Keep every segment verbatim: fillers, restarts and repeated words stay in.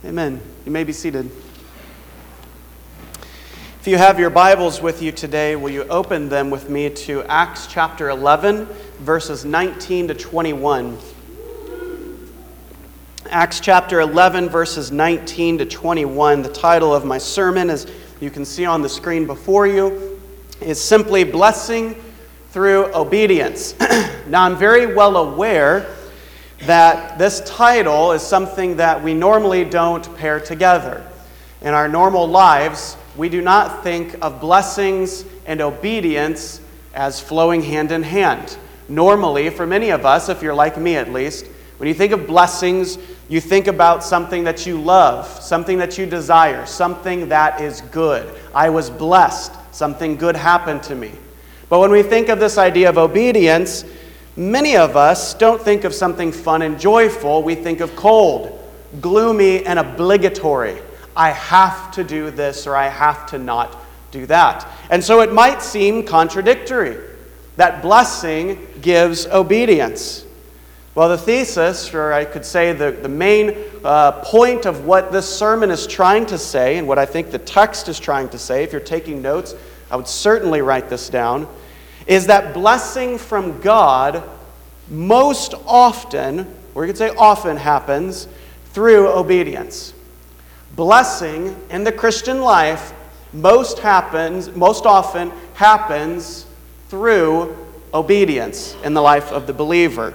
Amen. You may be seated. If you have your Bibles with you today, will you open them with me to Acts chapter eleven, verses nineteen to twenty-one. Acts chapter eleven, verses nineteen to twenty-one. The title of my sermon, as you can see on the screen before you, is simply Blessing Through Obedience. Now, I'm very well aware that this title is something that we normally don't pair together. In our normal lives, we do not think of blessings and obedience as flowing hand in hand. Normally, for many of us, if you're like me at least, when you think of blessings, you think about something that you love, something that you desire, something that is good. I was blessed. Something good happened to me. But when we think of this idea of obedience, many of us don't think of something fun and joyful. We think of cold, gloomy, and obligatory. I have to do this or I have to not do that. And so it might seem contradictory that blessing gives obedience. Well, the thesis, or I could say the, the main uh, point of what this sermon is trying to say, and what I think the text is trying to say, if you're taking notes, I would certainly write this down, is that blessing from God most often, or you could say often, happens through obedience. Blessing in the Christian life most happens, most often happens through obedience in the life of the believer.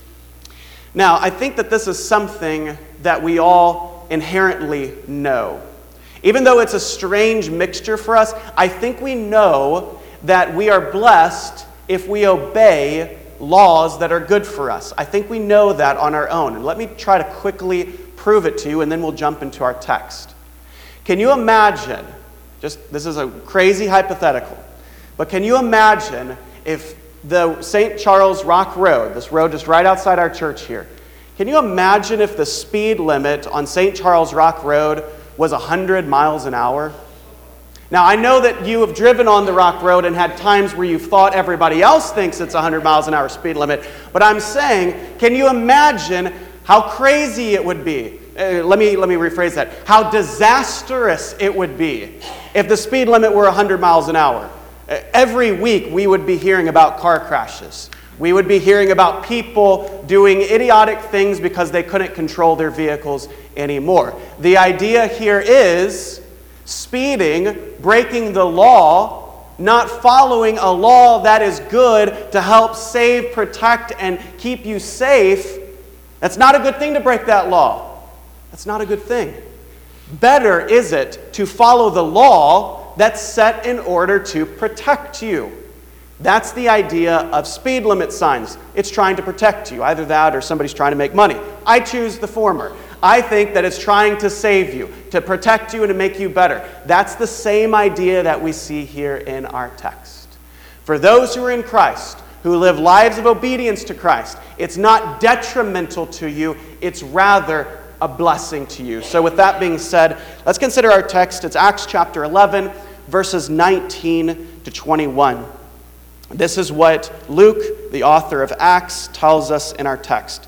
Now, I think that this is something that we all inherently know. Even though it's a strange mixture for us, I think we know that we are blessed if we obey laws that are good for us. I think we know that on our own. And let me try to quickly prove it to you, and then we'll jump into our text. Can you imagine, just this is a crazy hypothetical, but can you imagine if the Saint Charles Rock Road, this road just right outside our church here, can you imagine if the speed limit on Saint Charles Rock Road was one hundred miles an hour? Now, I know that you have driven on the Rock Road and had times where you've thought everybody else thinks it's one hundred miles an hour speed limit, but I'm saying, can you imagine how crazy it would be? Uh, let me let me rephrase that. How disastrous it would be if the speed limit were one hundred miles an hour. Uh, every week we would be hearing about car crashes. We would be hearing about people doing idiotic things because they couldn't control their vehicles anymore. The idea here is speeding, breaking the law, not following a law that is good to help save, protect, and keep you safe. That's not a good thing to break that law. That's not a good thing. Better is it to follow the law that's set in order to protect you. That's the idea of speed limit signs. It's trying to protect you. Either that or somebody's trying to make money. I choose the former. I think that it's trying to save you, to protect you, and to make you better. That's the same idea that we see here in our text. For those who are in Christ, who live lives of obedience to Christ, it's not detrimental to you, it's rather a blessing to you. So with that being said, let's consider our text. It's Acts chapter eleven, verses nineteen to twenty-one. This is what Luke, the author of Acts, tells us in our text.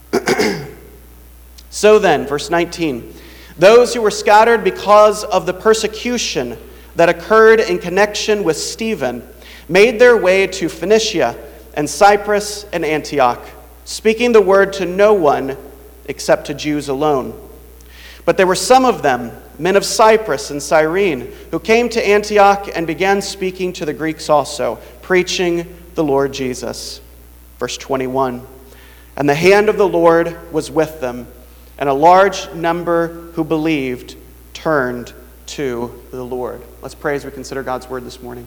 So then, verse nineteen, those who were scattered because of the persecution that occurred in connection with Stephen made their way to Phoenicia and Cyprus and Antioch, speaking the word to no one except to Jews alone. But there were some of them, men of Cyprus and Cyrene, who came to Antioch and began speaking to the Greeks also, preaching the Lord Jesus. Verse twenty-one, and the hand of the Lord was with them, and a large number who believed turned to the Lord. Let's pray as we consider God's word this morning.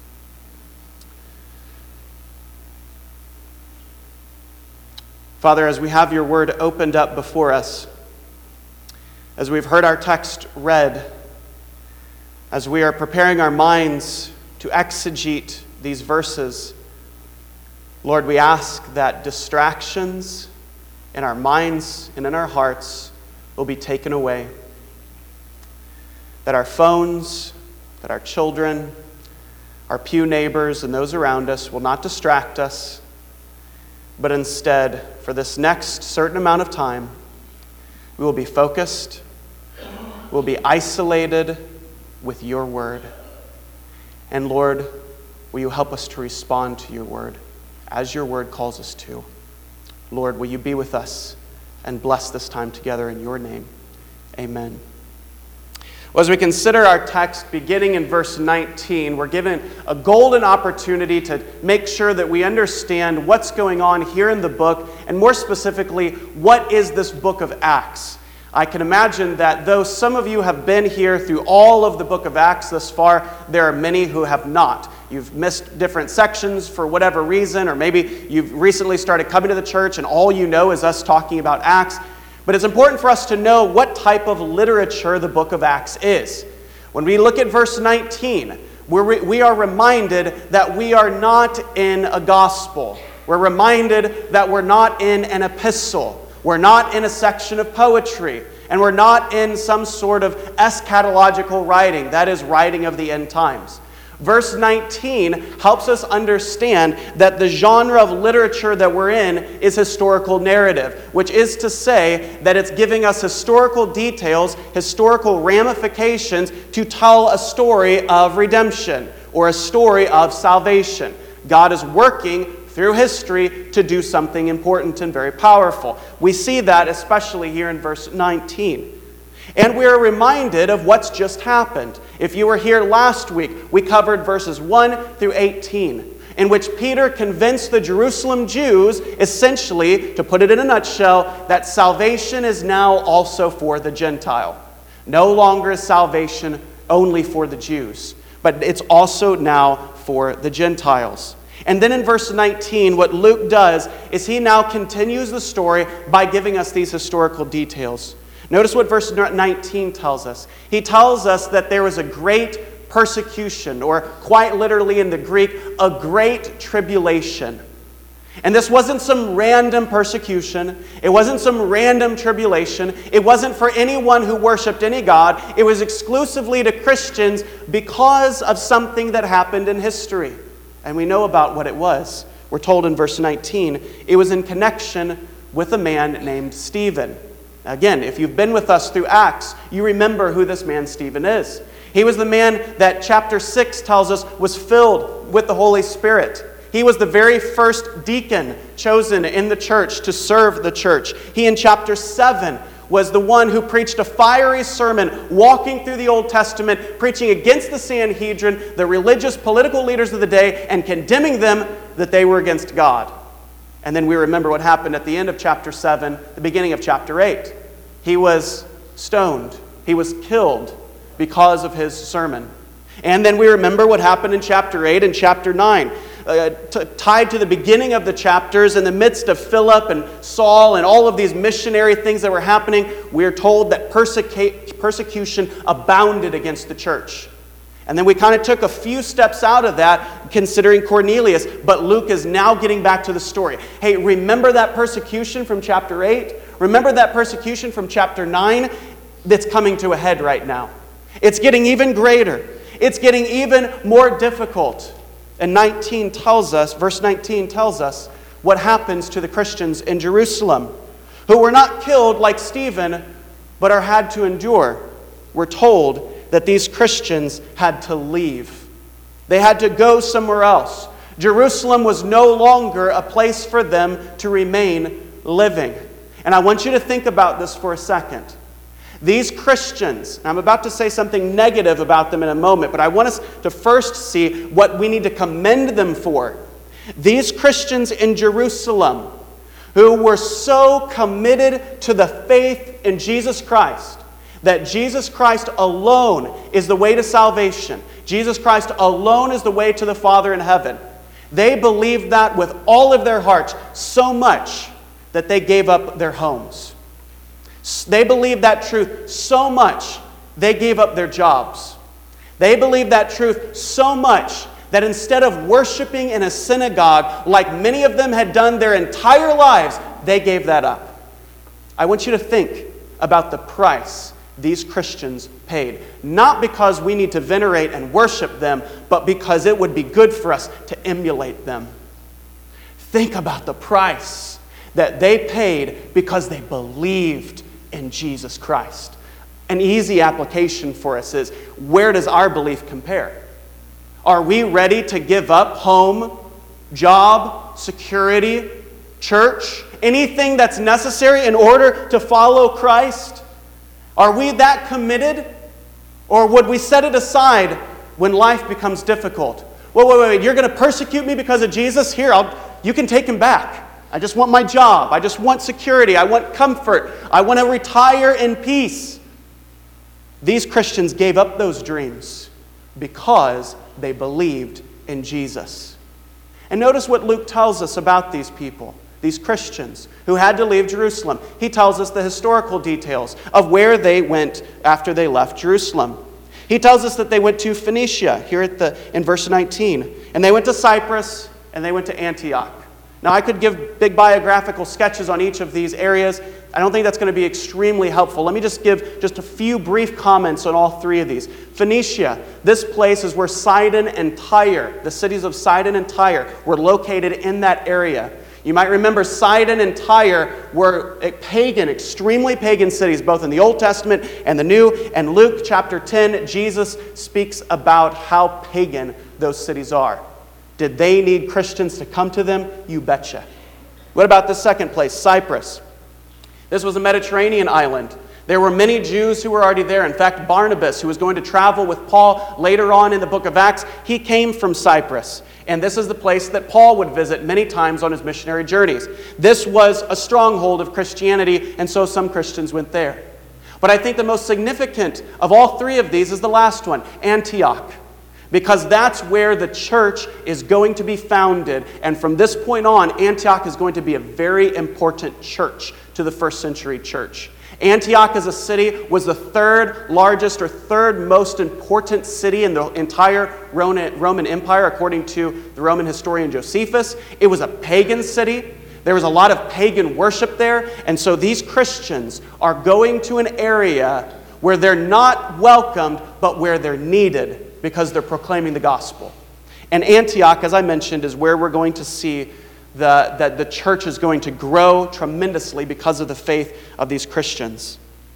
Father, as we have your word opened up before us, as we've heard our text read, as we are preparing our minds to exegete these verses, Lord, we ask that distractions in our minds and in our hearts will be taken away. That our phones, that our children, our pew neighbors, and those around us will not distract us, but instead, for this next certain amount of time, we will be focused, will be isolated with your word. And Lord, will you help us to respond to your word as your word calls us to? Lord, will you be with us and bless this time together in your name? Amen. Well, as we consider our text beginning in verse nineteen, we're given a golden opportunity to make sure that we understand what's going on here in the book, and more specifically, what is this book of Acts? I can imagine that though some of you have been here through all of the book of Acts thus far, there are many who have not. You've missed different sections for whatever reason, or maybe you've recently started coming to the church and all you know is us talking about Acts. But it's important for us to know what type of literature the book of Acts is. When we look at verse nineteen, we're, we are reminded that we are not in a gospel. We're reminded that we're not in an epistle. We're not in a section of poetry. And we're not in some sort of eschatological writing, that is, writing of the end times. Verse nineteen helps us understand that the genre of literature that we're in is historical narrative, which is to say that it's giving us historical details, historical ramifications to tell a story of redemption or a story of salvation. God is working through history to do something important and very powerful. We see that especially here in verse nineteen. And we are reminded of what's just happened. If you were here last week, we covered verses one through eighteen, in which Peter convinced the Jerusalem Jews, essentially, to put it in a nutshell, that salvation is now also for the Gentile. No longer is salvation only for the Jews, but it's also now for the Gentiles. And then in verse nineteen, what Luke does is he now continues the story by giving us these historical details. Notice what verse nineteen tells us. He tells us that there was a great persecution, or quite literally in the Greek, a great tribulation. And this wasn't some random persecution. It wasn't some random tribulation. It wasn't for anyone who worshiped any god. It was exclusively to Christians because of something that happened in history. And we know about what it was. We're told in verse nineteen, it was in connection with a man named Stephen. Again, if you've been with us through Acts, you remember who this man Stephen is. He was the man that chapter six tells us was filled with the Holy Spirit. He was the very first deacon chosen in the church to serve the church. He, in chapter seven, was the one who preached a fiery sermon, walking through the Old Testament, preaching against the Sanhedrin, the religious political leaders of the day, and condemning them that they were against God. And then we remember what happened at the end of chapter seven, the beginning of chapter eight. He was stoned. He was killed because of his sermon. And then we remember what happened in chapter eight and chapter nine. Uh, t- tied to the beginning of the chapters, in the midst of Philip and Saul and all of these missionary things that were happening, we are told that perseca- persecution abounded against the church. And then we kind of took a few steps out of that, considering Cornelius, but Luke is now getting back to the story. Hey, remember that persecution from chapter eight? Remember that persecution from chapter nine? That's coming to a head right now. It's getting even greater. It's getting even more difficult. And nineteen tells us, verse nineteen tells us what happens to the Christians in Jerusalem, who were not killed like Stephen, but are had to endure. We're told that these Christians had to leave. They had to go somewhere else. Jerusalem was no longer a place for them to remain living. And I want you to think about this for a second. These Christians, I'm about to say something negative about them in a moment, but I want us to first see what we need to commend them for. These Christians in Jerusalem, who were so committed to the faith in Jesus Christ, that Jesus Christ alone is the way to salvation. Jesus Christ alone is the way to the Father in heaven. They believed that with all of their hearts, so much that they gave up their homes. They believed that truth so much, they gave up their jobs. They believed that truth so much that instead of worshiping in a synagogue like many of them had done their entire lives, they gave that up. I want you to think about the price these Christians paid. Not because we need to venerate and worship them, but because it would be good for us to emulate them. Think about the price that they paid because they believed in Jesus Christ. An easy application for us is, where does our belief compare? Are we ready to give up home, job, security, church, anything that's necessary in order to follow Christ? Are we that committed? Or would we set it aside when life becomes difficult? Wait, wait, wait, you're going to persecute me because of Jesus? Here, I'll, you can take him back. I just want my job. I just want security. I want comfort. I want to retire in peace. These Christians gave up those dreams because they believed in Jesus. And notice what Luke tells us about these people, these Christians who had to leave Jerusalem. He tells us the historical details of where they went after they left Jerusalem. He tells us that they went to Phoenicia, here at the in verse nineteen. And they went to Cyprus, and they went to Antioch. Now, I could give big biographical sketches on each of these areas. I don't think that's going to be extremely helpful. Let me just give just a few brief comments on all three of these. Phoenicia, this place is where Sidon and Tyre, the cities of Sidon and Tyre, were located in that area. You might remember Sidon and Tyre were pagan, extremely pagan cities, both in the Old Testament and the New. And Luke chapter ten, Jesus speaks about how pagan those cities are. Did they need Christians to come to them? You betcha. What about the second place, Cyprus? This was a Mediterranean island. There were many Jews who were already there. In fact, Barnabas, who was going to travel with Paul later on in the book of Acts, he came from Cyprus. And this is the place that Paul would visit many times on his missionary journeys. This was a stronghold of Christianity, and so some Christians went there. But I think the most significant of all three of these is the last one, Antioch. Because that's where the church is going to be founded. And from this point on, Antioch is going to be a very important church to the first century church. Antioch as a city was the third largest or third most important city in the entire Roman Empire, according to the Roman historian Josephus. It was a pagan city. There was a lot of pagan worship there. And so these Christians are going to an area where they're not welcomed, but where they're needed, because they're proclaiming the gospel. And Antioch, as I mentioned, is where we're going to see the, that the church is going to grow tremendously because of the faith of these Christians.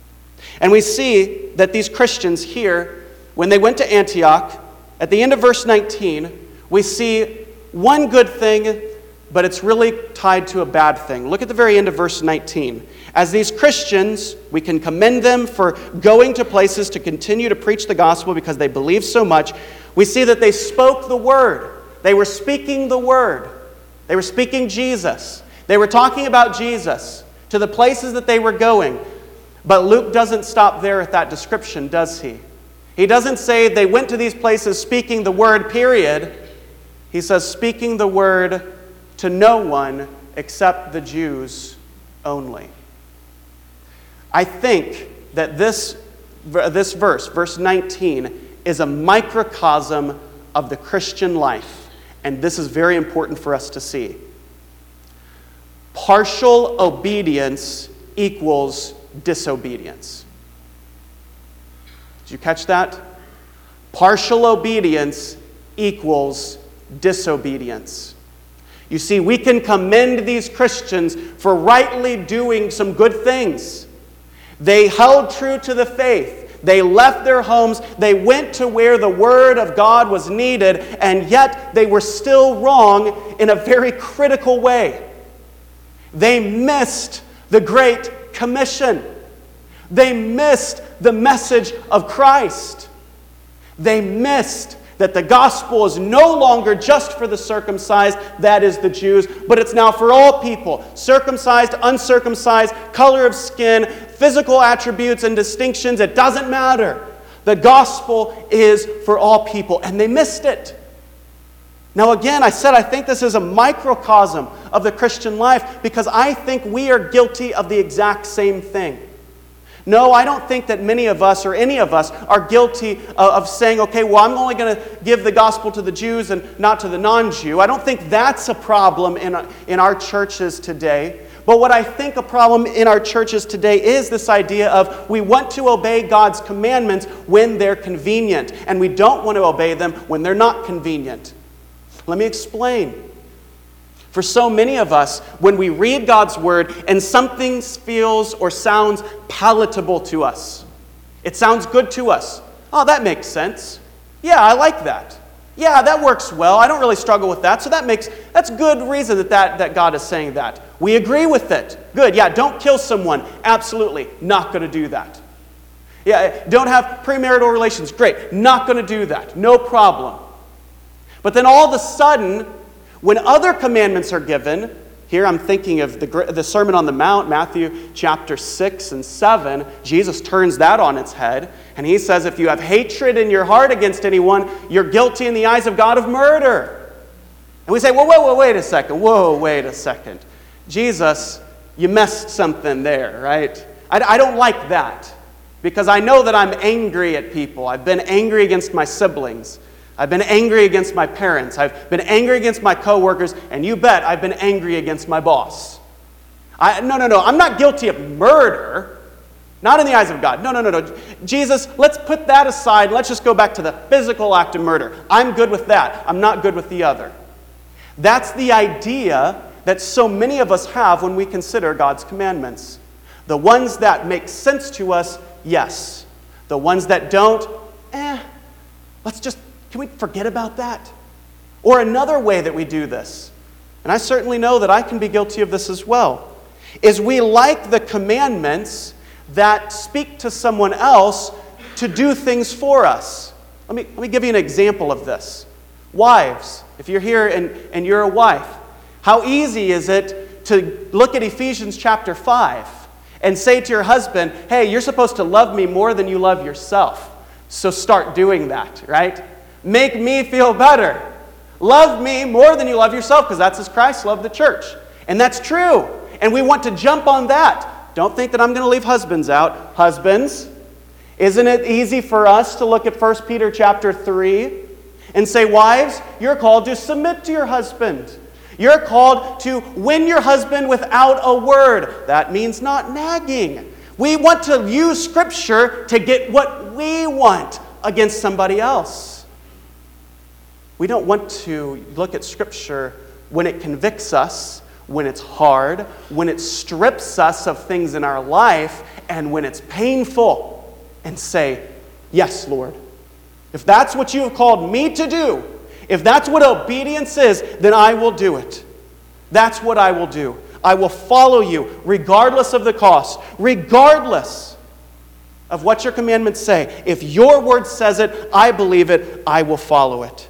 And we see that these Christians here, when they went to Antioch, at the end of verse nineteen, we see one good thing, but it's really tied to a bad thing. Look at the very end of verse nineteen. As these Christians, we can commend them for going to places to continue to preach the gospel because they believe so much. We see that they spoke the word. They were speaking the word. They were speaking Jesus. They were talking about Jesus to the places that they were going. But Luke doesn't stop there at that description, does he? He doesn't say they went to these places speaking the word, period. He says speaking the word to no one except the Jews only. I think that this, this verse, verse nineteen, is a microcosm of the Christian life. And this is very important for us to see. Partial obedience equals disobedience. Did you catch that? Partial obedience equals disobedience. You see, we can commend these Christians for rightly doing some good things. They held true to the faith. They left their homes. They went to where the Word of God was needed, and yet they were still wrong in a very critical way. They missed the Great Commission. They missed the message of Christ. They missed that the gospel is no longer just for the circumcised, that is the Jews, but it's now for all people, circumcised, uncircumcised, color of skin, physical attributes and distinctions, it doesn't matter. The gospel is for all people, and they missed it. Now again, I said I think this is a microcosm of the Christian life because I think we are guilty of the exact same thing. No, I don't think that many of us or any of us are guilty of saying, okay, well, I'm only going to give the gospel to the Jews and not to the non-Jew. I don't think that's a problem in, in our churches today. But what I think a problem in our churches today is this idea of we want to obey God's commandments when they're convenient, and we don't want to obey them when they're not convenient. Let me explain. For so many of us, when we read God's Word and something feels or sounds palatable to us, It sounds good to us. Oh, that makes sense. Yeah, I like that. Yeah, that works well. I don't really struggle with that. So that makes, that's good reason that, that, that God is saying that. We agree with it. Good. Yeah, don't kill someone. Absolutely. Not going to do that. Yeah, don't have premarital relations. Great. Not going to do that. No problem. But then all of a sudden, when other commandments are given, here I'm thinking of the, the Sermon on the Mount, Matthew chapter six and seven. Jesus turns that on its head. And he says, if you have hatred in your heart against anyone, you're guilty in the eyes of God of murder. And we say, whoa, whoa, whoa, wait a second. Whoa, wait a second. Jesus, you messed something there, right? I, I don't like that. Because I know that I'm angry at people. I've been angry against my siblings. I've been angry against my parents. I've been angry against my coworkers, and you bet I've been angry against my boss. I, no, no, no, I'm not guilty of murder. Not in the eyes of God. No, no, no, no. Jesus, let's put that aside. Let's just go back to the physical act of murder. I'm good with that. I'm not good with the other. That's the idea that so many of us have when we consider God's commandments. The ones that make sense to us, yes. The ones that don't, eh, let's just Can we forget about that? Or another way that we do this, and I certainly know that I can be guilty of this as well, is we like the commandments that speak to someone else to do things for us. Let me, let me give you an example of this. Wives, if you're here and, and you're a wife, how easy is it to look at Ephesians chapter five and say to your husband, hey, you're supposed to love me more than you love yourself. So start doing that, right? Make me feel better. Love me more than you love yourself, because that's as Christ loved the church. And that's true. And we want to jump on that. Don't think that I'm going to leave husbands out. Husbands, isn't it easy for us to look at First Peter chapter three and say, wives, you're called to submit to your husband. You're called to win your husband without a word. That means not nagging. We want to use Scripture to get what we want against somebody else. We don't want to look at Scripture when it convicts us, when it's hard, when it strips us of things in our life, and when it's painful, and say, yes, Lord. If that's what you have called me to do, if that's what obedience is, then I will do it. That's what I will do. I will follow you regardless of the cost, regardless of what your commandments say. If your word says it, I believe it, I will follow it.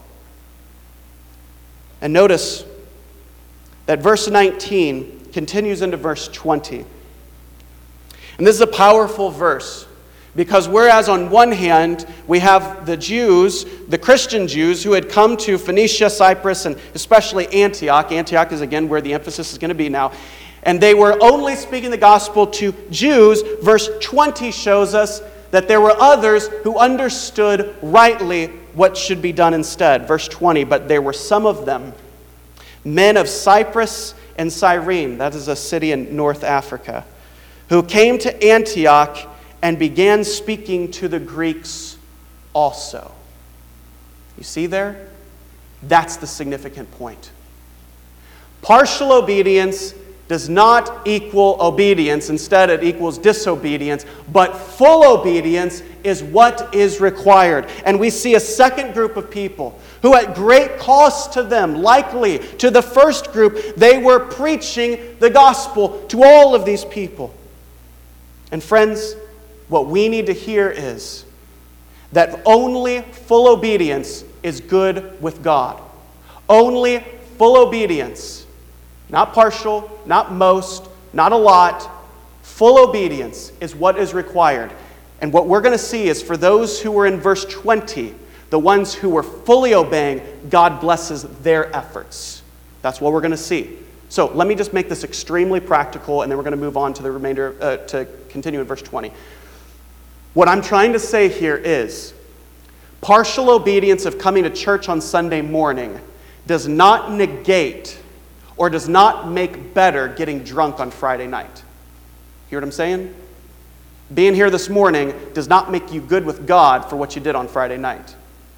And notice that verse nineteen continues into verse twenty. And this is a powerful verse, because whereas on one hand we have the Jews, the Christian Jews, who had come to Phoenicia, Cyprus, and especially Antioch. Antioch is again where the emphasis is going to be now. And they were only speaking the gospel to Jews. Verse twenty shows us that there were others who understood rightly what should be done instead. Verse twenty, but there were some of them, men of Cyprus and Cyrene, that is a city in North Africa, who came to Antioch and began speaking to the Greeks also. You see there? That's the significant point. Partial obedience does not equal obedience. Instead, it equals disobedience. But full obedience is what is required. And we see a second group of people who, at great cost to them, likely to the first group, they were preaching the gospel to all of these people. And friends, what we need to hear is that only full obedience is good with God. Only full obedience. Not partial, not most, not a lot. Full obedience is what is required. And what we're going to see is for those who were in verse twenty, the ones who were fully obeying, God blesses their efforts. That's what we're going to see. So let me just make this extremely practical, and then we're going to move on to the remainder, uh, to continue in verse twenty. What I'm trying to say here is partial obedience of coming to church on Sunday morning does not negate or does not make better getting drunk on Friday night. Hear what I'm saying? Being here this morning does not make you good with God for what you did on Friday night.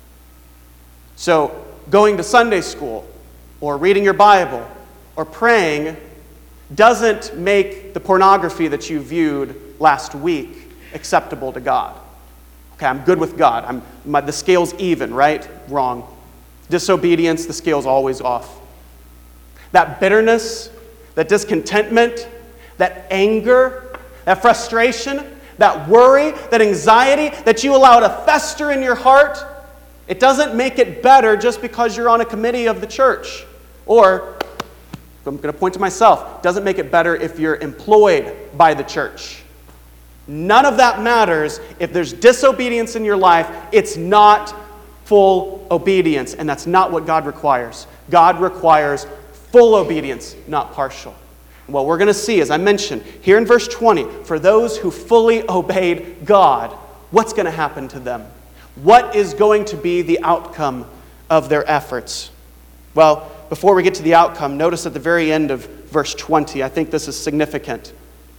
So going to Sunday school or reading your Bible or praying doesn't make the pornography that you viewed last week acceptable to God. Okay, I'm good with God. I'm, my, the scale's even, right? Wrong. Disobedience, the scale's always off. That bitterness, that discontentment, that anger, that frustration, that worry, that anxiety that you allow to fester in your heart, it doesn't make it better just because you're on a committee of the church. Or, I'm going to point to myself, it doesn't make it better if you're employed by the church. None of that matters if there's disobedience in your life. It's not full obedience, and that's not what God requires. God requires full obedience, not partial. What we're going to see, as I mentioned, here in verse twenty, for those who fully obeyed God, what's going to happen to them? What is going to be the outcome of their efforts? Well, before we get to the outcome, notice at the very end of verse twenty, I think this is significant.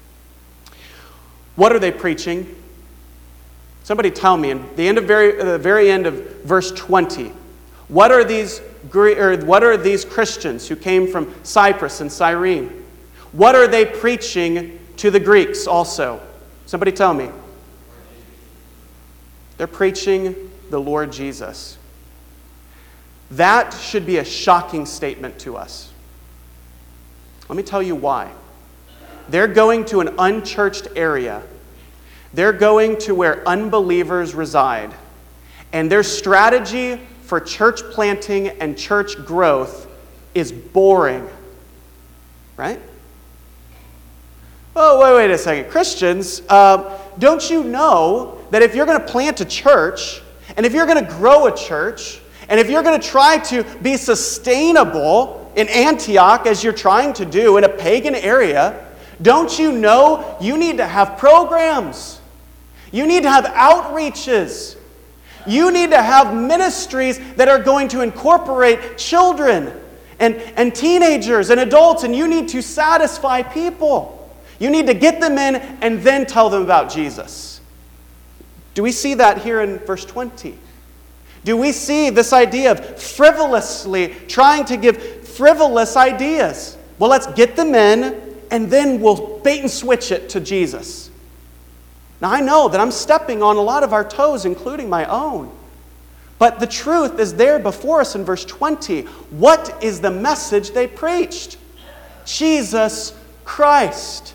What are they preaching? Somebody tell me, in the end of very, the very end of verse twenty, what are these or what are these Christians who came from Cyprus and Cyrene? What are they preaching to the Greeks also? Somebody tell me. They're preaching the Lord Jesus. That should be a shocking statement to us. Let me tell you why. They're going to an unchurched area. They're going to where unbelievers reside. And their strategy for church planting and church growth is boring. Right? Oh, wait, wait a second. Christians, uh, don't you know that if you're going to plant a church, and if you're going to grow a church, and if you're going to try to be sustainable in Antioch as you're trying to do in a pagan area, don't you know you need to have programs? You need to have outreaches. You need to have ministries that are going to incorporate children and, and teenagers and adults, and you need to satisfy people. You need to get them in and then tell them about Jesus. Do we see that here in verse twenty? Do we see this idea of frivolously trying to give frivolous ideas? Well, let's get them in and then we'll bait and switch it to Jesus. Now, I know that I'm stepping on a lot of our toes, including my own. But the truth is there before us in verse twenty. What is the message they preached? Jesus Christ.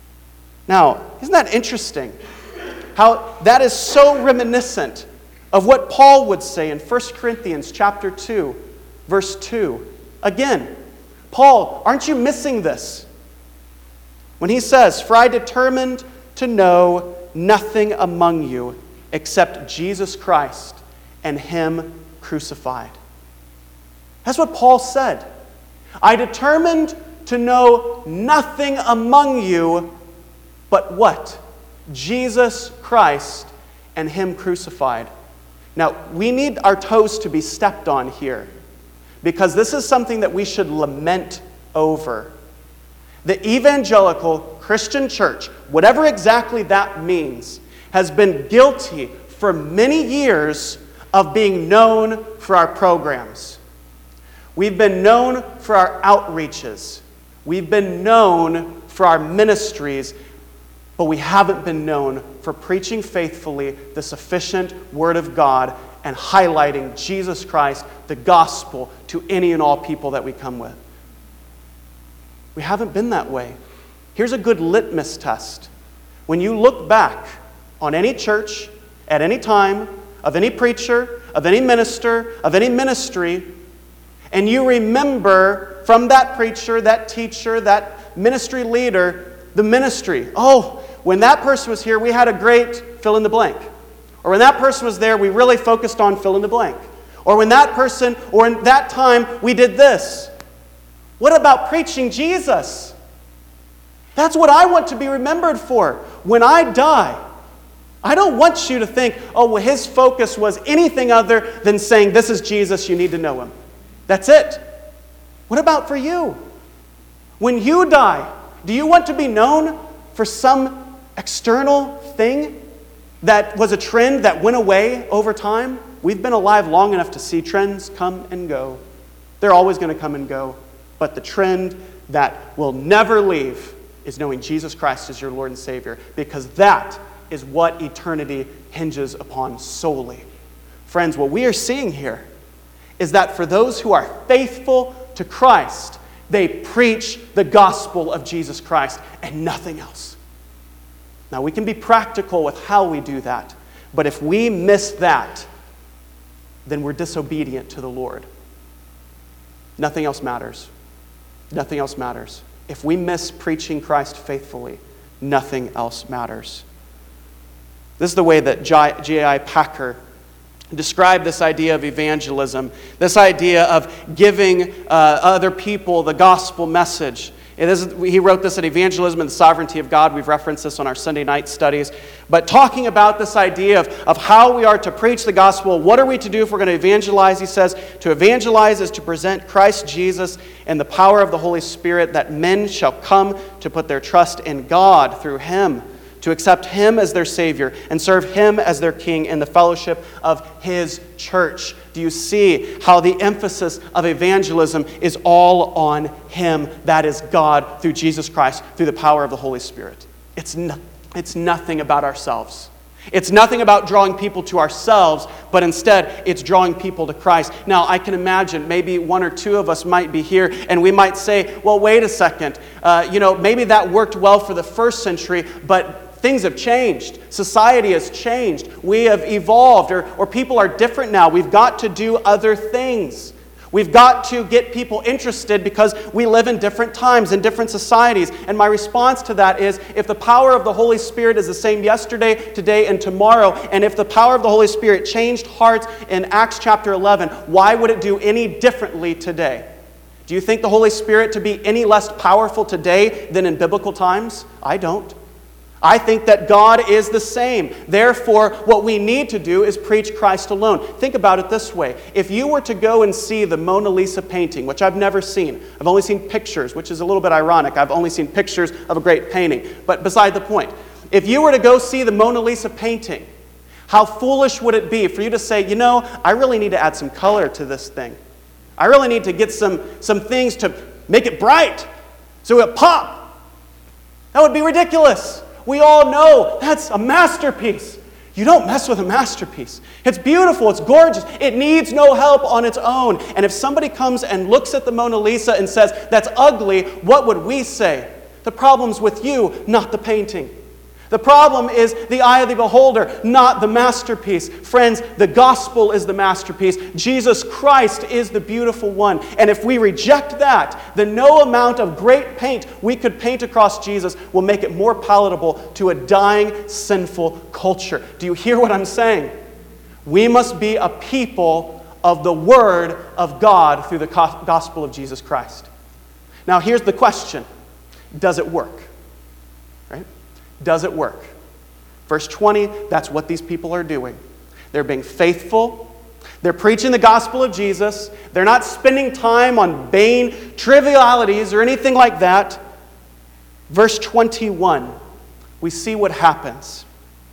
Now, isn't that interesting? How that is so reminiscent of what Paul would say in First Corinthians chapter two, verse two. Again, Paul, aren't you missing this? When he says, "For I determined to know nothing among you except Jesus Christ and Him crucified." That's what Paul said. I determined to know nothing among you but what? Jesus Christ and Him crucified. Now, we need our toes to be stepped on here because this is something that we should lament over. The evangelical Christian church, whatever exactly that means, has been guilty for many years of being known for our programs. We've been known for our outreaches. We've been known for our ministries, but we haven't been known for preaching faithfully the sufficient Word of God and highlighting Jesus Christ, the gospel, to any and all people that we come with. We haven't been that way. Here's a good litmus test. When you look back on any church, at any time, of any preacher, of any minister, of any ministry, and you remember from that preacher, that teacher, that ministry leader, the ministry. Oh, when that person was here, we had a great fill in the blank. Or when that person was there, we really focused on fill in the blank. Or when that person, or in that time, we did this. What about preaching Jesus? That's what I want to be remembered for. When I die, I don't want you to think, oh, well, his focus was anything other than saying, this is Jesus, you need to know him. That's it. What about for you? When you die, do you want to be known for some external thing that was a trend that went away over time? We've been alive long enough to see trends come and go. They're always going to come and go. But the trend that will never leave is knowing Jesus Christ as your Lord and Savior, because that is what eternity hinges upon solely. Friends, what we are seeing here is that for those who are faithful to Christ, they preach the gospel of Jesus Christ and nothing else. Now, we can be practical with how we do that, but if we miss that, then we're disobedient to the Lord. Nothing else matters. Nothing else matters. If we miss preaching Christ faithfully, nothing else matters. This is the way that J I Packer described this idea of evangelism, this idea of giving uh, other people the gospel message. It is, he wrote this at Evangelism and the Sovereignty of God. We've referenced this on our Sunday night studies. But talking about this idea of, of how we are to preach the gospel, what are we to do if we're going to evangelize? He says, to evangelize is to present Christ Jesus and the power of the Holy Spirit, that men shall come to put their trust in God through Him, to accept Him as their Savior and serve Him as their King in the fellowship of His church. Do you see how the emphasis of evangelism is all on Him, that is God, through Jesus Christ, through the power of the Holy Spirit? It's, no, it's nothing about ourselves. It's nothing about drawing people to ourselves, but instead it's drawing people to Christ. Now, I can imagine maybe one or two of us might be here and we might say, well, wait a second. Uh, you know, maybe that worked well for the first century, but things have changed. Society has changed. We have evolved, or, or people are different now. We've got to do other things. We've got to get people interested because we live in different times, in different societies. And my response to that is, if the power of the Holy Spirit is the same yesterday, today, and tomorrow, and if the power of the Holy Spirit changed hearts in Acts chapter eleven, why would it do any differently today? Do you think the Holy Spirit to be any less powerful today than in biblical times? I don't. I think that God is the same. Therefore, what we need to do is preach Christ alone. Think about it this way. If you were to go and see the Mona Lisa painting, which I've never seen, I've only seen pictures, which is a little bit ironic. I've only seen pictures of a great painting. But beside the point, if you were to go see the Mona Lisa painting, how foolish would it be for you to say, you know, I really need to add some color to this thing. I really need to get some, some things to make it bright so it pop. That would be ridiculous. We all know that's a masterpiece. You don't mess with a masterpiece. It's beautiful. It's gorgeous. It needs no help on its own. And if somebody comes and looks at the Mona Lisa and says, that's ugly, what would we say? The problem's with you, not the painting. The problem is the eye of the beholder, not the masterpiece. Friends, the gospel is the masterpiece. Jesus Christ is the beautiful one. And if we reject that, then no amount of great paint we could paint across Jesus will make it more palatable to a dying, sinful culture. Do you hear what I'm saying? We must be a people of the Word of God through the gospel of Jesus Christ. Now, here's the question. Does it work? Right? Does it work? Verse twenty, that's what these people are doing. They're being faithful. They're preaching the gospel of Jesus. They're not spending time on vain trivialities or anything like that. Verse twenty-one, we see what happens.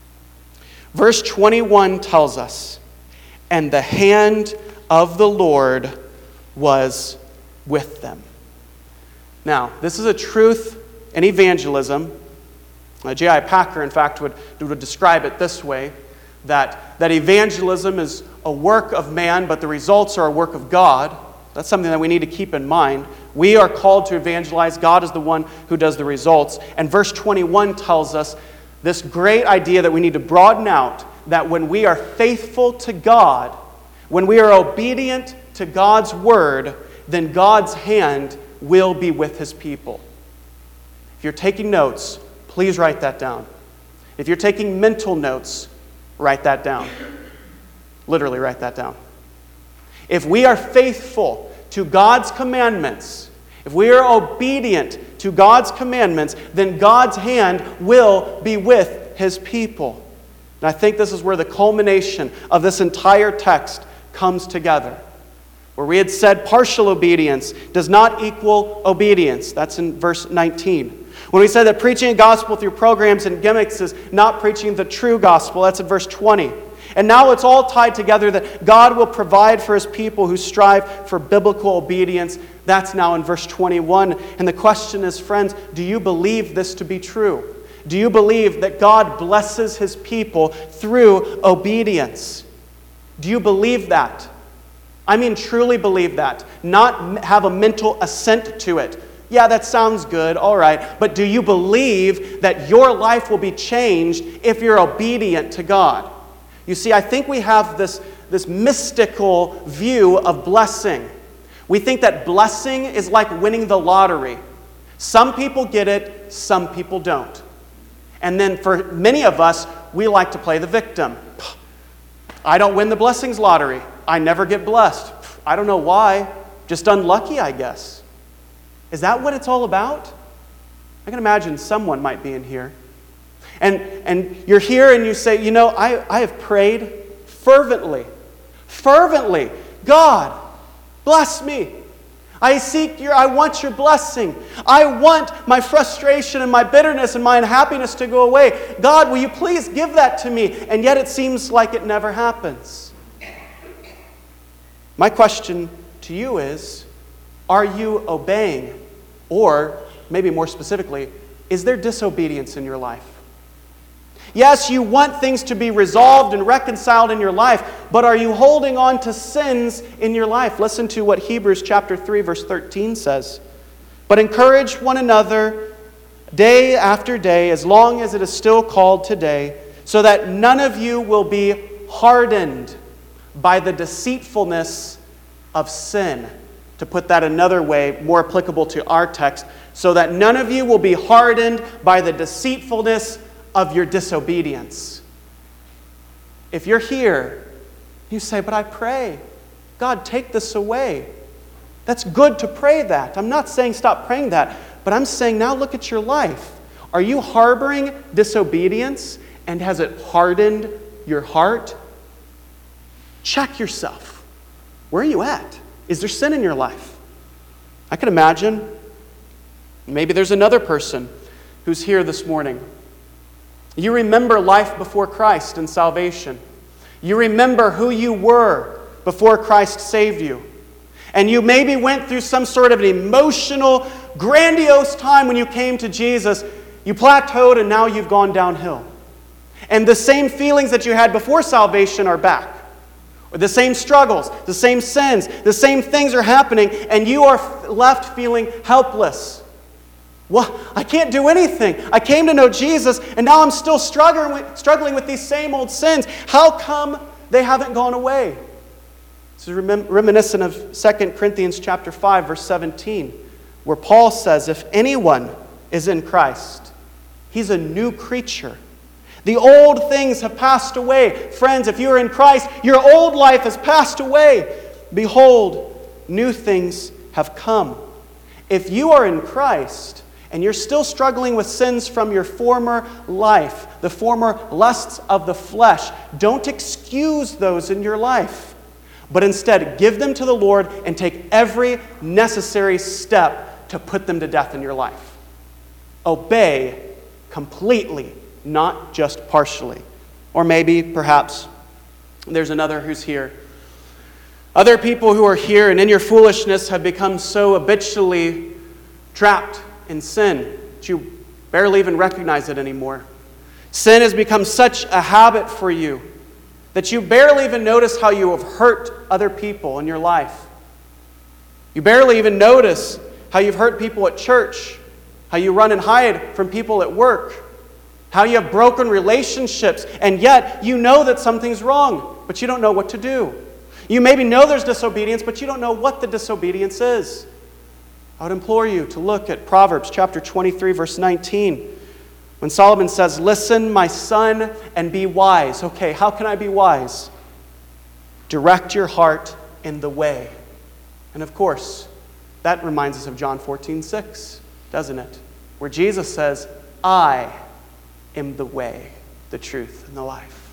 Verse twenty-one tells us, and the hand of the Lord was with them. Now, this is a truth in evangelism. Uh, J I Packer, in fact, would, would describe it this way, that, that evangelism is a work of man, but the results are a work of God. That's something that we need to keep in mind. We are called to evangelize. God is the one who does the results. And verse twenty-one tells us this great idea that we need to broaden out, that when we are faithful to God, when we are obedient to God's word, then God's hand will be with His people. If you're taking notes, please write that down. If you're taking mental notes, write that down. Literally write that down. If we are faithful to God's commandments, if we are obedient to God's commandments, then God's hand will be with His people. And I think this is where the culmination of this entire text comes together. Where we had said partial obedience does not equal obedience. That's in verse nineteen. When we said that preaching the gospel through programs and gimmicks is not preaching the true gospel, that's in verse twenty. And now it's all tied together that God will provide for His people who strive for biblical obedience. That's now in verse twenty-one. And the question is, friends, do you believe this to be true? Do you believe that God blesses his people through obedience? Do you believe that? I mean, truly believe that. Not have a mental assent to it. Yeah, that sounds good, all right. But do you believe that your life will be changed if you're obedient to God? You see, I think we have this, this mystical view of blessing. We think that blessing is like winning the lottery. Some people get it, some people don't. And then for many of us, we like to play the victim. I don't win the blessings lottery. I never get blessed. I don't know why. Just unlucky, I guess. Is that what it's all about? I can imagine someone might be in here. And, and you're here and you say, you know, I, I have prayed fervently. Fervently. God, bless me. I seek your, I want your blessing. I want my frustration and my bitterness and my unhappiness to go away. God, will you please give that to me? And yet it seems like it never happens. My question to you is, are you obeying? Or, maybe more specifically, is there disobedience in your life? Yes, you want things to be resolved and reconciled in your life, but are you holding on to sins in your life? Listen to what Hebrews chapter three, verse thirteen says. But encourage one another day after day, as long as it is still called today, so that none of you will be hardened by the deceitfulness of sin. To put that another way, more applicable to our text, so that none of you will be hardened by the deceitfulness of your disobedience. If you're here, you say, but I pray, God, take this away. That's good to pray that. I'm not saying stop praying that, but I'm saying now look at your life. Are you harboring disobedience, and has it hardened your heart? Check yourself. Where are you at? Is there sin in your life? I can imagine maybe there's another person who's here this morning. You remember life before Christ and salvation. You remember who you were before Christ saved you. And you maybe went through some sort of an emotional, grandiose time when you came to Jesus. You plateaued and now you've gone downhill. And the same feelings that you had before salvation are back. Or the same struggles, the same sins, the same things are happening, and you are left feeling helpless. Well, I can't do anything. I came to know Jesus, and now I'm still struggling with, struggling with these same old sins. How come they haven't gone away? This is reminiscent of Second Corinthians chapter five, verse seventeen, where Paul says, if anyone is in Christ, he's a new creature. The old things have passed away. Friends, if you are in Christ, your old life has passed away. Behold, new things have come. If you are in Christ and you're still struggling with sins from your former life, the former lusts of the flesh, don't excuse those in your life, but instead give them to the Lord and take every necessary step to put them to death in your life. Obey completely, not just partially. Or maybe, perhaps, there's another who's here. Other people who are here and in your foolishness have become so habitually trapped in sin that you barely even recognize it anymore. Sin has become such a habit for you that you barely even notice how you have hurt other people in your life. You barely even notice how you've hurt people at church, how you run and hide from people at work, how you have broken relationships, and yet you know that something's wrong, but you don't know what to do. You maybe know there's disobedience, but you don't know what the disobedience is. I would implore you to look at Proverbs chapter twenty-three, verse nineteen, when Solomon says, listen, my son, and be wise. Okay, how can I be wise? Direct your heart in the way. And of course, that reminds us of John fourteen six, doesn't it? Where Jesus says, I am the way, the truth, and the life.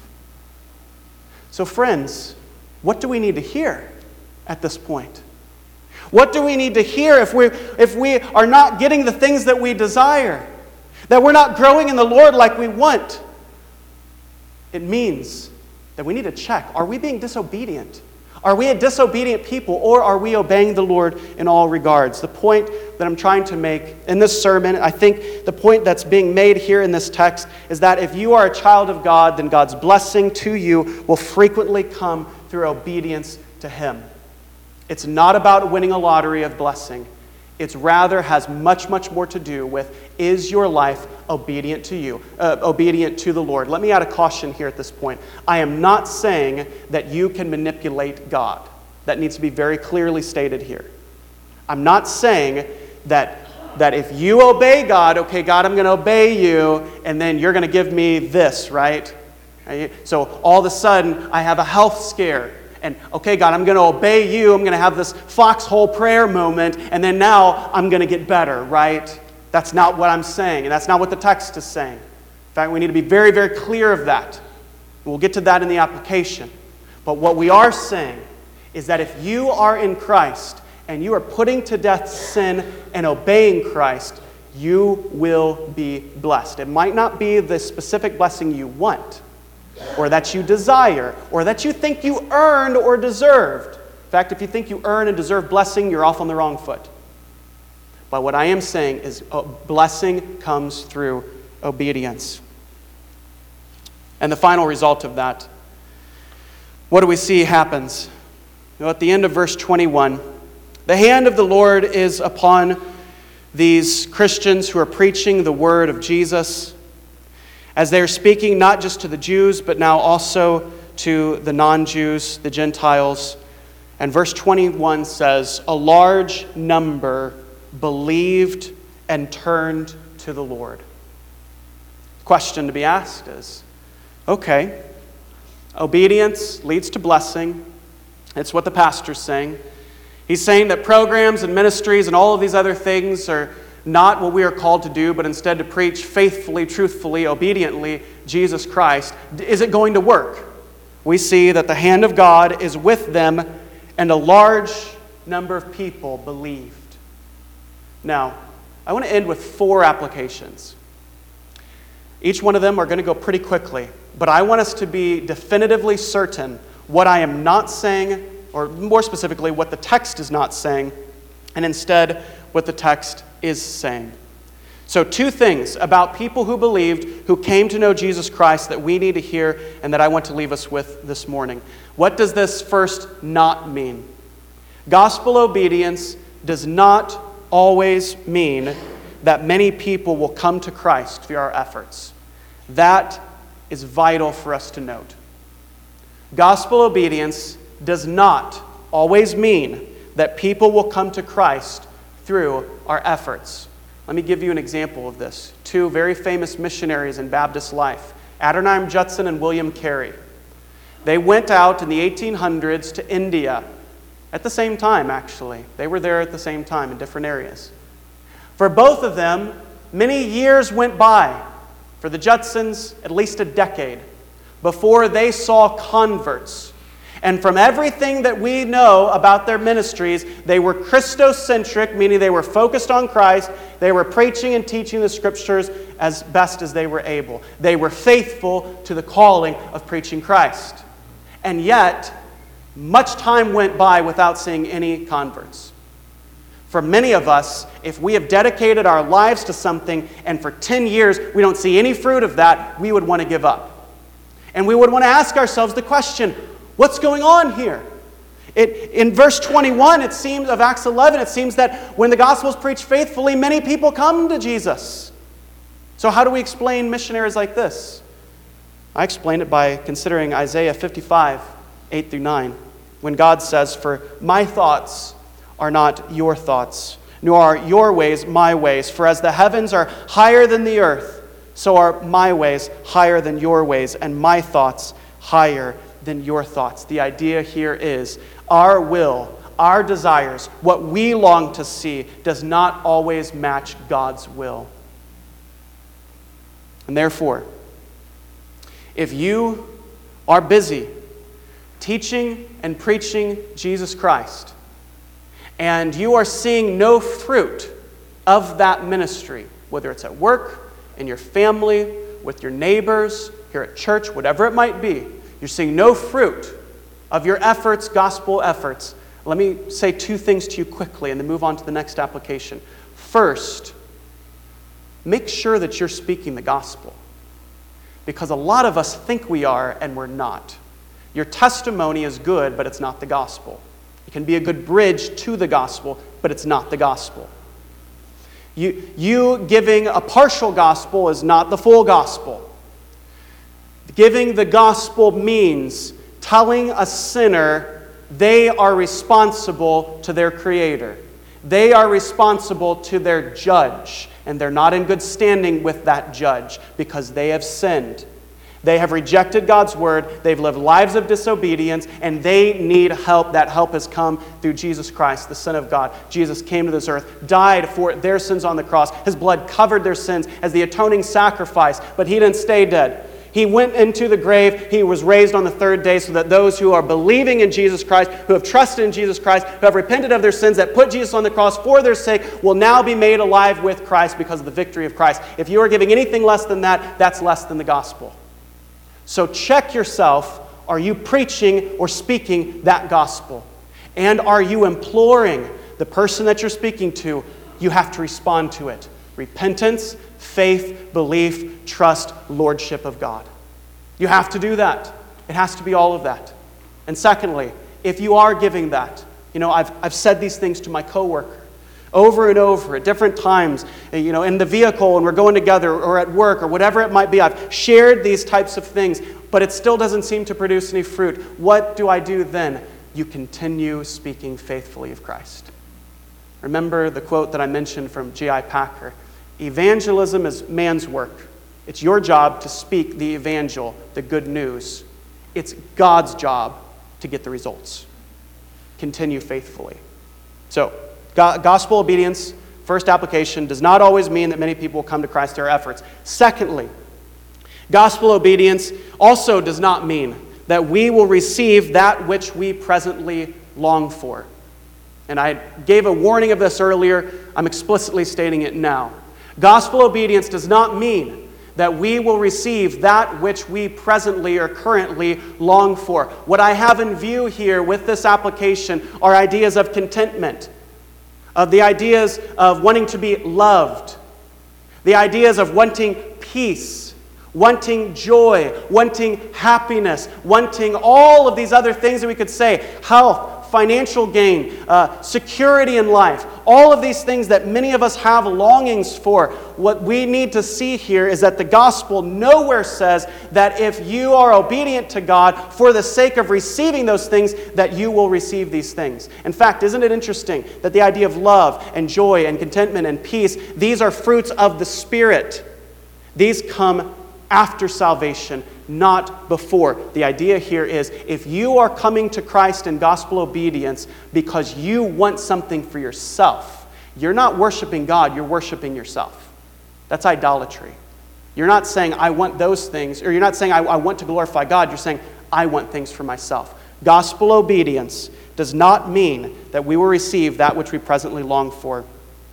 So friends, what do we need to hear at this point? What do we need to hear if we if we are not getting the things that we desire? That we're not growing in the Lord like we want? It means that we need to check. Are we being disobedient? Are we a disobedient people, or are we obeying the Lord in all regards? The point that I'm trying to make in this sermon, I think the point that's being made here in this text is that if you are a child of God, then God's blessing to you will frequently come through obedience to Him. It's not about winning a lottery of blessing. It rather has much, much more to do with, is your life obedient to you, uh, obedient to the Lord? Let me add a caution here at this point. I am not saying that you can manipulate God. That needs to be very clearly stated here. I'm not saying that, that if you obey God, okay, God, I'm going to obey you, and then you're going to give me this, right? So all of a sudden, I have a health scare. And, okay, God, I'm going to obey you. I'm going to have this foxhole prayer moment, and then now I'm going to get better, right? That's not what I'm saying, and that's not what the text is saying. In fact, we need to be very, very clear of that. We'll get to that in the application. But what we are saying is that if you are in Christ and you are putting to death sin and obeying Christ, you will be blessed. It might not be the specific blessing you want, or that you desire, or that you think you earned or deserved. In fact, if you think you earn and deserve blessing, you're off on the wrong foot. But what I am saying is blessing comes through obedience. And the final result of that, what do we see happens? You know, at the end of verse twenty-one, the hand of the Lord is upon these Christians who are preaching the word of Jesus, as they are speaking not just to the Jews, but now also to the non-Jews, the Gentiles. And verse twenty-one says, a large number believed and turned to the Lord. Question to be asked is, okay, obedience leads to blessing. It's what the pastor's saying. He's saying that programs and ministries and all of these other things are not what we are called to do, but instead to preach faithfully, truthfully, obediently Jesus Christ. Is it going to work? We see that the hand of God is with them, and a large number of people believed. Now, I want to end with four applications. Each one of them are going to go pretty quickly, but I want us to be definitively certain what I am not saying, or more specifically, what the text is not saying, and instead what the text is saying. So two things about people who believed, who came to know Jesus Christ, that we need to hear and that I want to leave us with this morning. What does this first not mean? Gospel obedience does not always mean that many people will come to Christ through our efforts. That is vital for us to note. Gospel obedience does not always mean that people will come to Christ through our efforts. Let me give you an example of this. Two very famous missionaries in Baptist life, Adoniram Judson and William Carey. They went out in the eighteen hundreds to India at the same time, actually. They were there at the same time in different areas. For both of them, many years went by. For the Judsons, at least a decade, before they saw converts. And from everything that we know about their ministries, they were Christocentric, meaning they were focused on Christ. They were preaching and teaching the Scriptures as best as they were able. They were faithful to the calling of preaching Christ. And yet, much time went by without seeing any converts. For many of us, if we have dedicated our lives to something and for ten years we don't see any fruit of that, we would want to give up. And we would want to ask ourselves the question, what's going on here? It, in verse twenty-one, it seems, of Acts eleven, it seems that when the gospel is preached faithfully, many people come to Jesus. So how do we explain missionaries like this? I explain it by considering Isaiah fifty-five, eight through nine, when God says, "For my thoughts are not your thoughts, nor are your ways my ways. For as the heavens are higher than the earth, so are my ways higher than your ways, and my thoughts higher than your thoughts." The idea here is our will, our desires, what we long to see, does not always match God's will. And therefore, if you are busy teaching and preaching Jesus Christ, and you are seeing no fruit of that ministry, whether it's at work, in your family, with your neighbors, here at church, whatever it might be, you're seeing no fruit of your efforts, gospel efforts, let me say two things to you quickly and then move on to the next application. First, make sure that you're speaking the gospel, because a lot of us think we are and we're not. Your testimony is good, but it's not the gospel. It can be a good bridge to the gospel, but it's not the gospel. You, you giving a partial gospel is not the full gospel. Giving the gospel means telling a sinner they are responsible to their Creator. They are responsible to their judge, and they're not in good standing with that judge because they have sinned. They have rejected God's word, they've lived lives of disobedience, and they need help. That help has come through Jesus Christ, the Son of God. Jesus came to this earth, died for their sins on the cross. His blood covered their sins as the atoning sacrifice, but He didn't stay dead. He went into the grave. He was raised on the third day so that those who are believing in Jesus Christ, who have trusted in Jesus Christ, who have repented of their sins, that put Jesus on the cross for their sake, will now be made alive with Christ because of the victory of Christ. If you are giving anything less than that, that's less than the gospel. So check yourself. Are you preaching or speaking that gospel? And are you imploring the person that you're speaking to? You have to respond to it. Repentance, faith, belief, trust, lordship of God. You have to do that. It has to be all of that. And secondly, if you are giving that, you know, I've, I've said these things to my coworker over and over at different times, you know, in the vehicle and we're going together or at work or whatever it might be. I've shared these types of things, but it still doesn't seem to produce any fruit. What do I do then? You continue speaking faithfully of Christ. Remember the quote that I mentioned from J I Packer. Evangelism is man's work. It's your job to speak the evangel, the good news. It's God's job to get the results. Continue faithfully. So, gospel obedience, first application, does not always mean that many people will come to Christ through our efforts. Secondly, gospel obedience also does not mean that we will receive that which we presently long for. And I gave a warning of this earlier. I'm explicitly stating it now. Gospel obedience does not mean that we will receive that which we presently or currently long for. What I have in view here with this application are ideas of contentment, of the ideas of wanting to be loved, the ideas of wanting peace, wanting joy, wanting happiness, wanting all of these other things that we could say, health, financial gain, uh, security in life, all of these things that many of us have longings for. What we need to see here is that the gospel nowhere says that if you are obedient to God for the sake of receiving those things, that you will receive these things. In fact, isn't it interesting that the idea of love and joy and contentment and peace, these are fruits of the Spirit. These come after salvation, not before. The idea here is if you are coming to Christ in gospel obedience because you want something for yourself, you're not worshiping God, you're worshiping yourself. That's idolatry. You're not saying, I want those things, or you're not saying, I, I want to glorify God. You're saying, I want things for myself. Gospel obedience does not mean that we will receive that which we presently long for.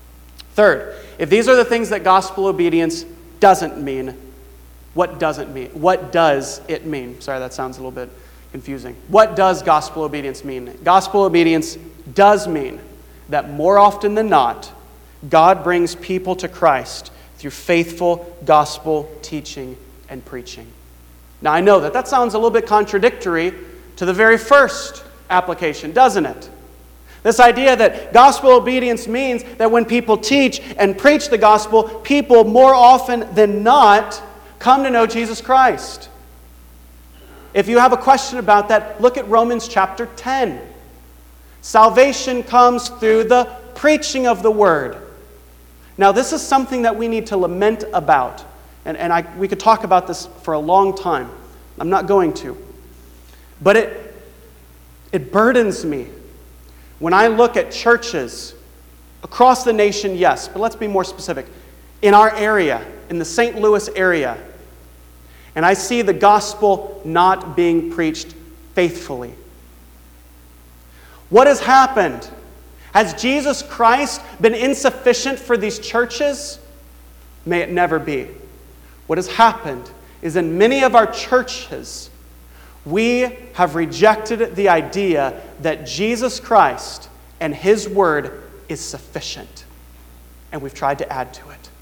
Third, if these are the things that gospel obedience doesn't mean, what does it mean? What does it mean? Sorry, that sounds a little bit confusing. What does gospel obedience mean? Gospel obedience does mean that more often than not, God brings people to Christ through faithful gospel teaching and preaching. Now, I know that that sounds a little bit contradictory to the very first application, doesn't it? This idea that gospel obedience means that when people teach and preach the gospel, people more often than not come to know Jesus Christ. If you have a question about that, look at Romans chapter ten. Salvation comes through the preaching of the word. Now, this is something that we need to lament about. And, and I, we could talk about this for a long time. I'm not going to. But it, it burdens me when I look at churches across the nation, yes, but let's be more specific. In our area, in the Saint Louis area, and I see the gospel not being preached faithfully. What has happened? Has Jesus Christ been insufficient for these churches? May it never be. What has happened is in many of our churches, We have rejected the idea that Jesus Christ and His Word is sufficient, and we've tried to add to it.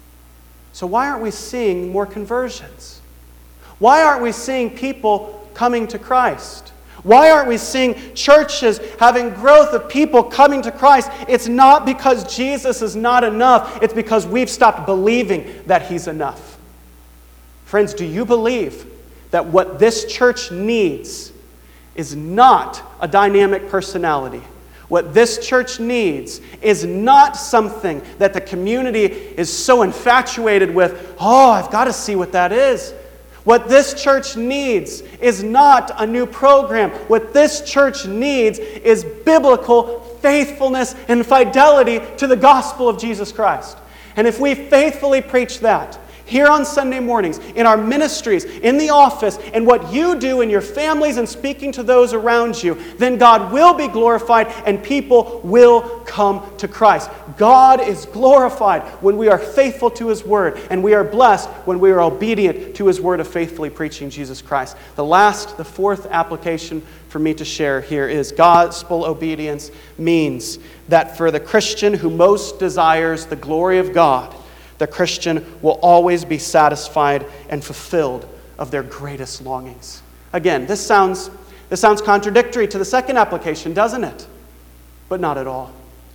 So why aren't we seeing more conversions? Why aren't we seeing people coming to Christ? Why aren't we seeing churches having growth of people coming to Christ? It's not because Jesus is not enough. It's because we've stopped believing that He's enough. Friends, do you believe that what this church needs is not a dynamic personality? What this church needs is not something that the community is so infatuated with. Oh, I've got to see what that is. What this church needs is not a new program. What this church needs is biblical faithfulness and fidelity to the gospel of Jesus Christ. And if we faithfully preach that, here on Sunday mornings, in our ministries, in the office, and what you do in your families and speaking to those around you, then God will be glorified and people will come to Christ. God is glorified when we are faithful to His Word, and we are blessed when we are obedient to His Word of faithfully preaching Jesus Christ. The last, the fourth application for me to share here is gospel obedience means that for the Christian who most desires the glory of God, the Christian will always be satisfied and fulfilled of their greatest longings. Again, this sounds, this sounds contradictory to the second application, doesn't it? But not at all.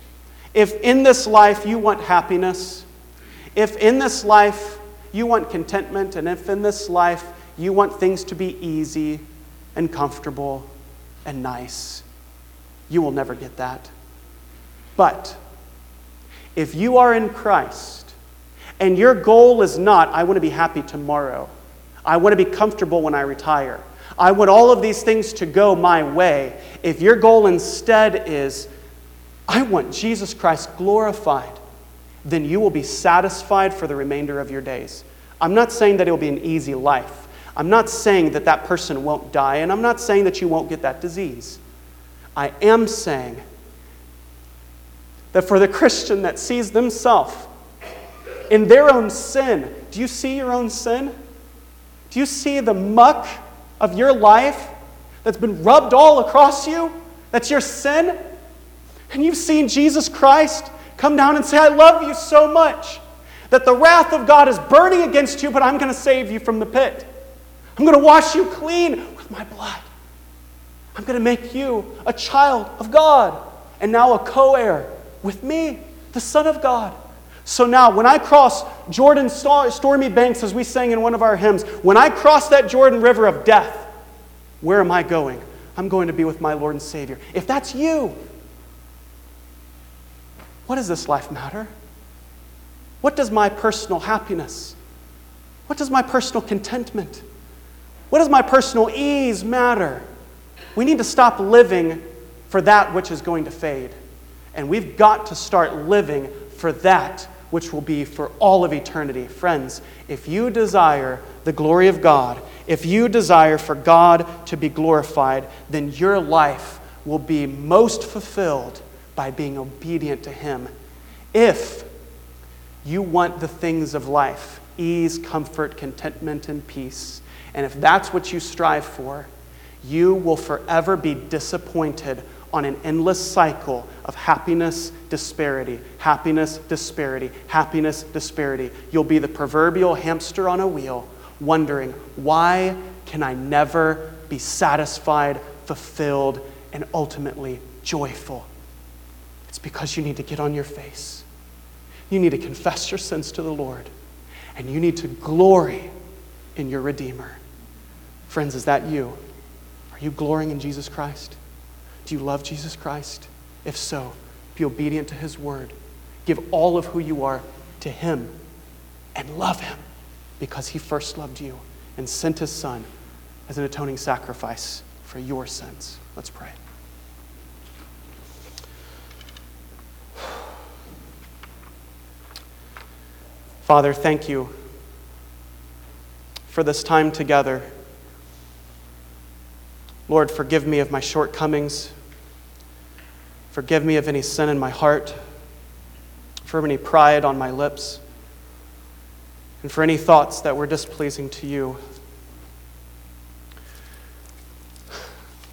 If in this life you want happiness, if in this life you want contentment, and if in this life you want things to be easy and comfortable and nice, you will never get that. But if you are in Christ, and your goal is not, I want to be happy tomorrow. I want to be comfortable when I retire. I want all of these things to go my way. If your goal instead is, I want Jesus Christ glorified, then you will be satisfied for the remainder of your days. I'm not saying that it will be an easy life. I'm not saying that that person won't die, and I'm not saying that you won't get that disease. I am saying that for the Christian that sees themselves in their own sin, do you see your own sin? Do you see the muck of your life that's been rubbed all across you? That's your sin? And you've seen Jesus Christ come down and say, I love you so much that the wrath of God is burning against you, but I'm going to save you from the pit. I'm going to wash you clean with my blood. I'm going to make you a child of God and now a co-heir with me, the Son of God. So now, when I cross Jordan's stormy banks, as we sang in one of our hymns, when I cross that Jordan River of death, where am I going? I'm going to be with my Lord and Savior. If that's you, what does this life matter? What does my personal happiness? What does my personal contentment? What does my personal ease matter? We need to stop living for that which is going to fade. And we've got to start living for that which will be for all of eternity. Friends, if you desire the glory of God, if you desire for God to be glorified, then your life will be most fulfilled by being obedient to Him. If you want the things of life, ease, comfort, contentment, and peace, and if that's what you strive for, you will forever be disappointed on an endless cycle of happiness, disparity, happiness, disparity, happiness, disparity. You'll be the proverbial hamster on a wheel, wondering, why can I never be satisfied, fulfilled, and ultimately joyful? It's because you need to get on your face. You need to confess your sins to the Lord, and you need to glory in your Redeemer. Friends, is that you? Are you glorying in Jesus Christ? Do you love Jesus Christ? If so, be obedient to His Word. Give all of who you are to Him and love Him because He first loved you and sent His Son as an atoning sacrifice for your sins. Let's pray. Father, thank you for this time together. Lord, forgive me of my shortcomings. Forgive me of any sin in my heart, for any pride on my lips, and for any thoughts that were displeasing to you.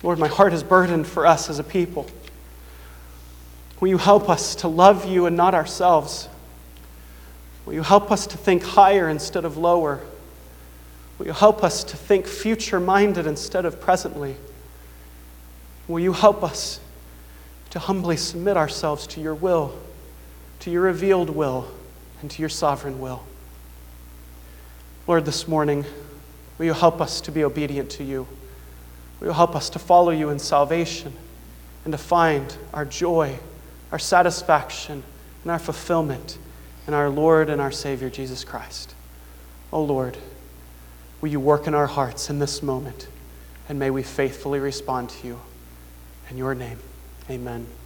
Lord, my heart is burdened for us as a people. Will you help us to love you and not ourselves? Will you help us to think higher instead of lower? Will you help us to think future-minded instead of presently? Will you help us to humbly submit ourselves to your will, to your revealed will, and to your sovereign will? Lord, this morning, will you help us to be obedient to you? Will you help us to follow you in salvation and to find our joy, our satisfaction, and our fulfillment in our Lord and our Savior, Jesus Christ? Oh Lord, will you work in our hearts in this moment, and may we faithfully respond to you. In your name, amen.